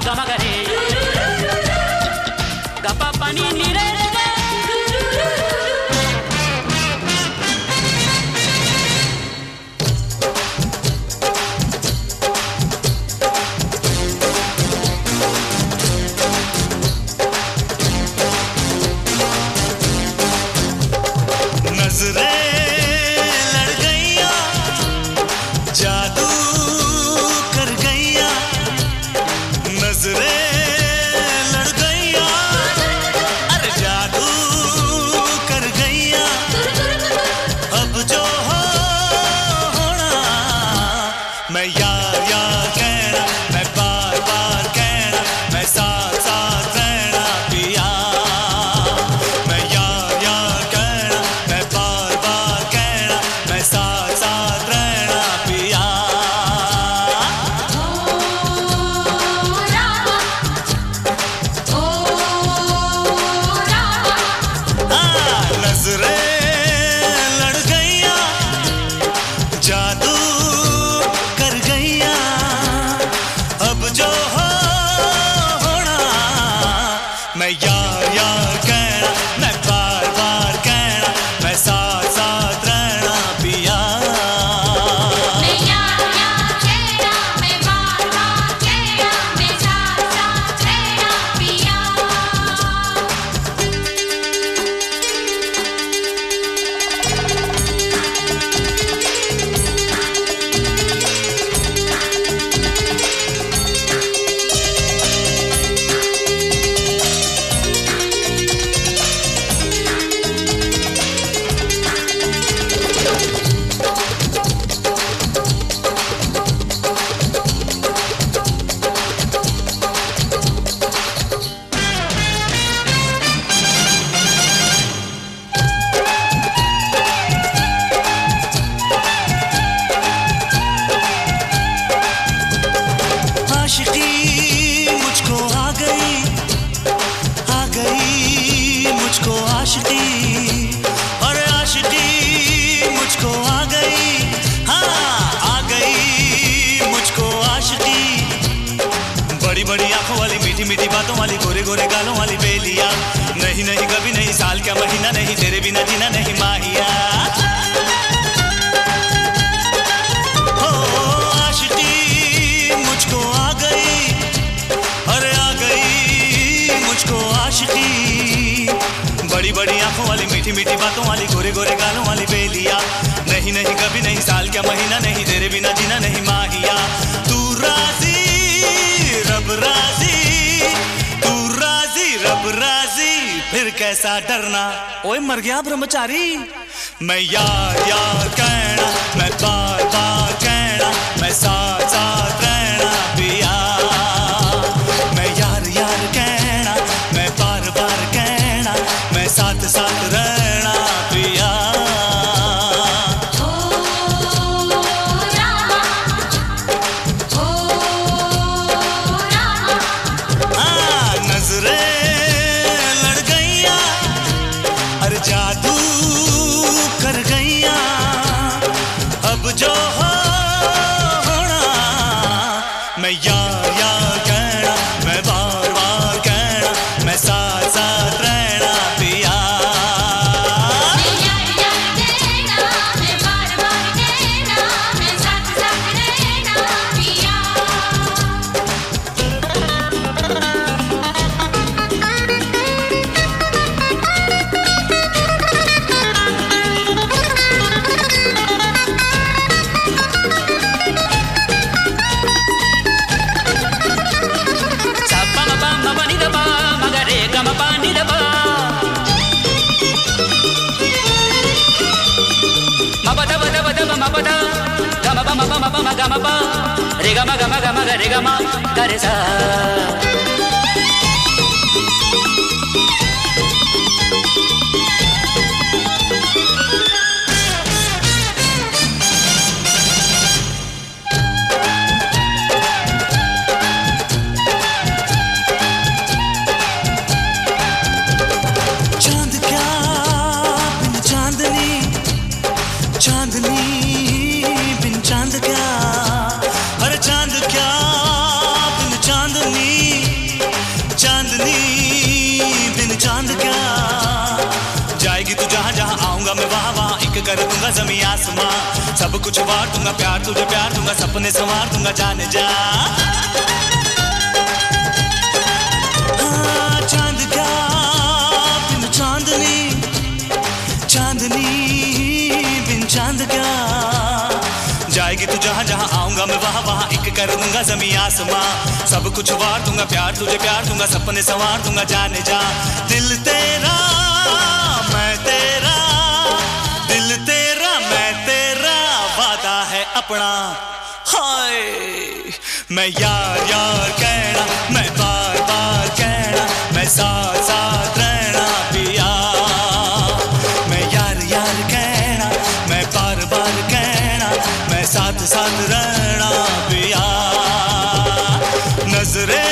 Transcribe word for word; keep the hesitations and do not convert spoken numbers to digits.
gama gare gapa pani ni re re ga नजरें लड़ गईया जादू कर गईया नजरें लड़ गईया अरे जादू कर गईया अब जो हो होना मैं यार यार कहना मैं बार बार कहना मैं साथ साथ रहना पिया मैं यार यार कहना मैं बार बार कहना मैं साथ साथ रहना पिया हाँ, नजरें लड़ गईया जादू कर गईया अब जो हो होना मैं यार यार कहना मैं बार बार कहना मैं साथ साथ रहना पिया मैं यार यार कहना मैं बार बार कहना मैं साथ साथ रहना पिया आशिकी मुझको आ गई आ गई मुझको आशिकी और आशिकी मुझको आ गई हाँ आ गई मुझको आशिकी बड़ी बड़ी आंखों वाली मीठी मीठी बातों वाली गोरे गोरे गालों वाली बेलिया नहीं नहीं कभी नहीं साल क्या महीना नहीं तेरे बिना जीना नहीं माहिया हो आशिकी मुझको आ गई अरे आ गई मुझको आशिकी बड़ी बड़ी आंखों वाली मीठी मीठी बातों वाली गोरे गोरे गालों वाली बेलिया नहीं नहीं कभी नहीं साल क्या महीना नहीं तेरे बिना जीना नहीं माहिया तू राजी रब राजी तू राजी रब राजी फिर कैसा डरना ओए मर गया ब्रह्मचारी मैं यार यार कहना मैं बार बार कहना मैं साथ साथ रहना पिया मैं यार यार कहना मैं बार बार कहना मैं साथ साथ रहना पिया ओ रामा ओ रामा हाँ, नजरें लड़ गईया अरे जादू कर गईया अब जो हो होना मैं यार यार कहना मैं बार बार कहना मैं साथ साथ रहना पिया मैं यार यार कहना मैं बार बार कहना मैं साथ साथ रहना पिया sa pa ma pa ma pa ni da pa ma ga re ga ma pa ni da pa ma pa da pa da pa da pa ma pa da ga ma pa ma pa ma pa ma ga ma pa re ga ma ga ma ga ma ga re ga ma ga re sa चांद क्या बिन चांदनी चांदनी बिन चांद क्या हर चांद क्या बिन चांदनी कर दूंगा जमी आसमां, सब कुछ वार दूंगा, प्यार तुझे प्यार दूंगा, सपने संवार दूंगा, जाने जा। हाँ, चांद क्या बिन चांदनी, चांदनी बिन चांद क्या, जाएगी तू जहाँ जहाँ आऊंगा मैं वहाँ वहाँ, एक कर दूंगा जमी आसमां, सब कुछ वार दूंगा, प्यार तुझे प्यार दूंगा, सपने संवार दूंगा, जाने जा। दिल तेरा मैं तेरा, दिल तेरा मैं तेरा, वादा है अपना। हाय मैं यार यार कहना, मैं बार बार कहना, मैं साथ साथ रहना पिया। मैं यार यार कहना, मैं बार बार कहना, मैं साथ साथ रहना पिया। नजरे